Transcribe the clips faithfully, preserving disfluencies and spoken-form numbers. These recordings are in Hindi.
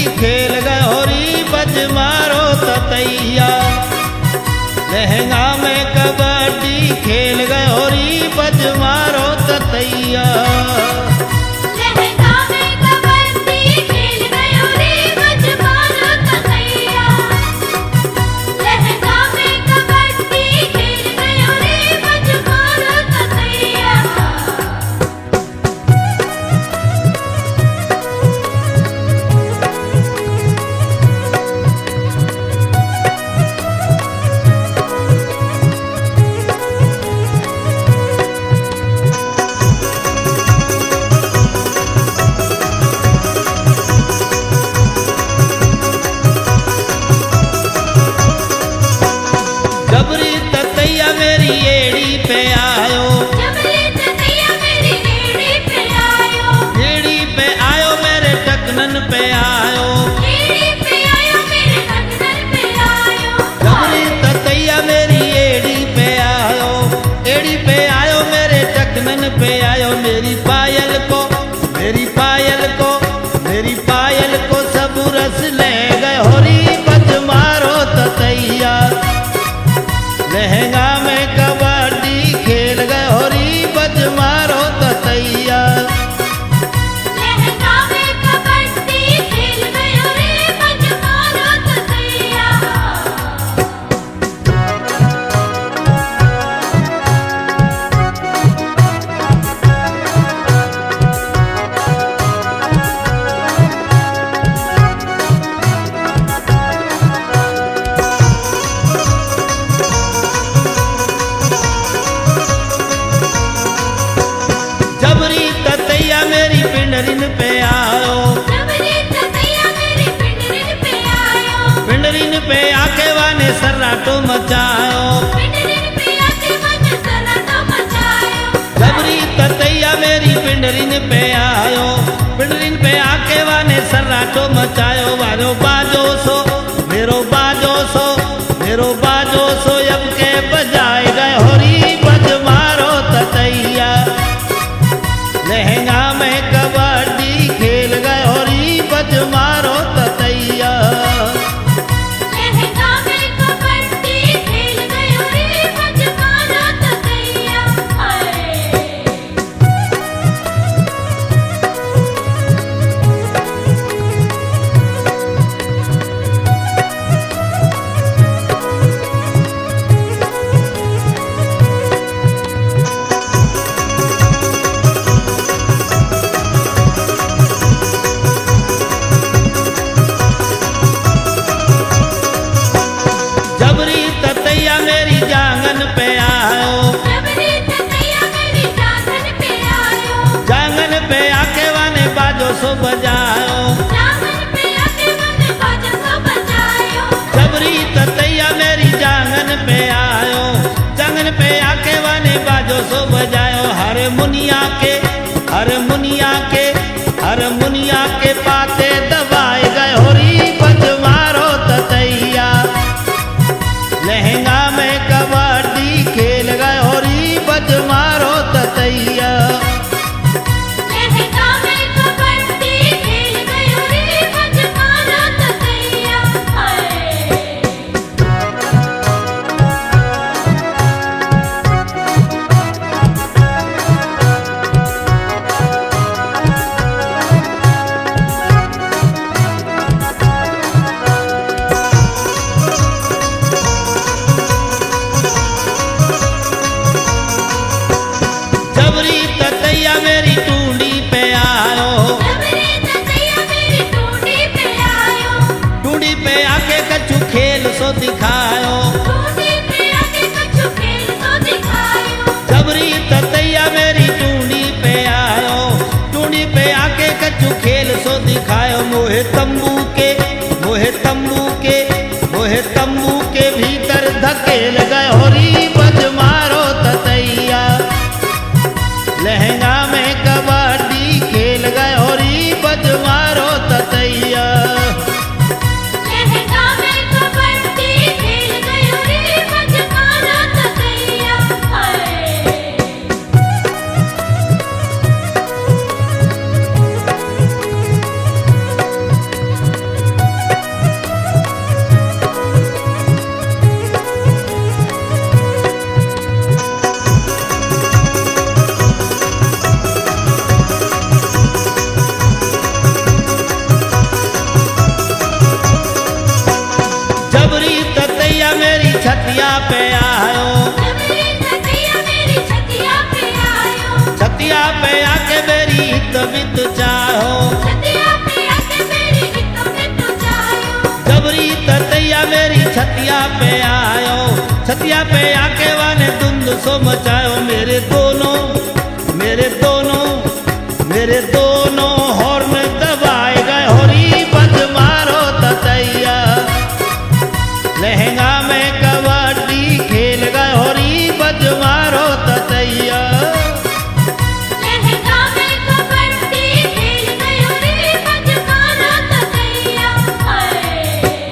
खेल गए होरी बज मारो ततैया। लहंगा में कबड्डी खेल गए होरी बज मारो ततैया। लहंगा में कबड्डी खेल गए रे बज मारो ततैया। लहंगा में कबड्डी खेल गए रे बज मारो ततैया। जबरी ततैया मेरी एड़ी पे आयो। जबरी ततैया मेरी एड़ी पे आयो। एड़ी पे आयो मेरे टकनन पे आयो। एड़ी पे आयो मेरे टकनन पे आयो। जबरी ततैया मेरी एड़ी पे आयो। एड़ी पे आयो मेरे टकनन पे आयो। मेरी पायल को मेरी पायल को मेरी पायल को सब रस ले गए होरी बज मारो ततैया। लहंगा में कबड्डी खेल गए होरी बज मारो ततैया। लहंगा में कबड्डी खेल गए रे बज मारो ततैया। जबरी ततैया मेरी पिंडरिन पे आयो। जबरी ततैया मेरी पिंडरिन पे आयो। पिंडरिन पे आके वाने सर्राटो मचायो। पिंडरिन पे आके मन सराटो मचायो। जबरी ततैया मेरी पिंडरिन पे आयो। पिंडरिन पे आके वाने सर्राटो मचायो। वारो बाजो सो मेरो बाजो सो मेरो बाजो सो अब के बजाए गए होरी बज मारो ततैया। लहंगा में कबड्डी खेल गए होरी बज मारो ततैया। लहंगा में कबड्डी खेल गए रे बज मारो ततैया। हाय जबरी ततैया मेरी जांगन पे आयो। जबरी ततैया मेरी जांगन पे आयो। जांगन पे आके वाने बाजो सो बजायो। जांगन पे आके मन बाजा सो बजायो। जबरी ततैया मेरी जांगन पे आयो। जांगन पे आके वाने बाजो सो बजायो। हर मुनिया के हर मुनिया के हर मुनिया के पाते दबाए गए होरी बज मारो ततैया। लहंगा में कबड्डी खेल गए होरी बज मारो ततैया। लहंगा में कबड्डी खेल गए रे बज मारो ततैया। हाय जबरी ततैया मेरी टूंडी पे आयो। जबरी ततैया मेरी टूंडी पे आयो। टूंडी पे आके कछु खेल सो दिखायो। टूंडी पे आके कछु खेल तो दिखायो। जबरी ततैया मेरी टूंडी पे आयो। टूंडी पे आके कछु खेल सो दिखायो। मोहे तंबू के मोहे तंबू के मोहे तंबू के भीतर धकेल गए होरी बज मारो ततैया। लहंगा में कबड्डी खेल गए होरी बज मारो ततैया। लहंगा में कबड्डी खेल गए रे बज मारो ततैया। हाय वित चाहो छतिया पे आके मेरी हित मित जायो जबरी ततैया मेरी छतिया पे आयो छतिया पे आके वाने धुंध सो मचायो मेरे दोनों मेरे दोनों मेरे दोनों हॉर्न दबाए गए होरी बज मारो ततैया लहंगा में कबड्डी खेल गए होरी बज मारो ततैया लहंगा में कबड्डी खेल गयो रे बज मारो ततैया हाय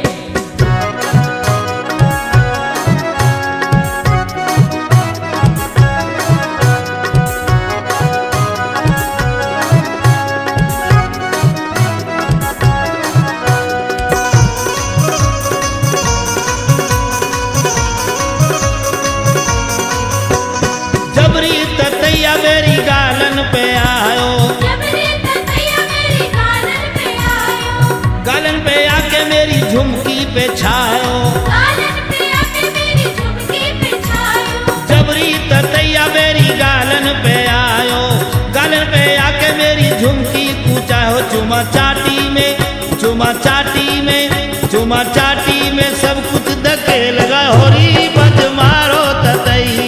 जबरी ततैया मेरी गालन पे आयो जबरी ततैया मेरी गालन पे आयो गालन पे आके मेरी झुमकी पे छायो गालन पे आके मेरी झुमकी पे छायो जबरी ततैया मेरी गालन पे आयो गालन पे आके मेरी झुमकी कूचा हो चुमा चाटी में चुमा चाटी में चुमा चाटी में सब कुछ धकेल गए होरी बज मारो ततैया